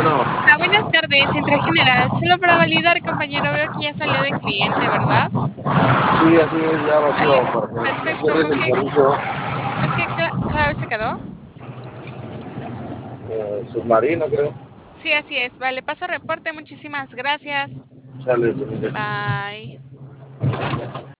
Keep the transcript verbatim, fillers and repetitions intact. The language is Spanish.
bueno. Ah, buenas tardes, Central General. Solo para validar, compañero, veo que ya salió de cliente, ¿verdad? Sí, así es, ya Vale, vacío para que me perfecto. cierres ¿Con el qué, servicio. con qué cla- clave se quedó? Eh, submarino, creo. Sí, así es. Vale, paso reporte. Muchísimas gracias. Sale, se me Bye.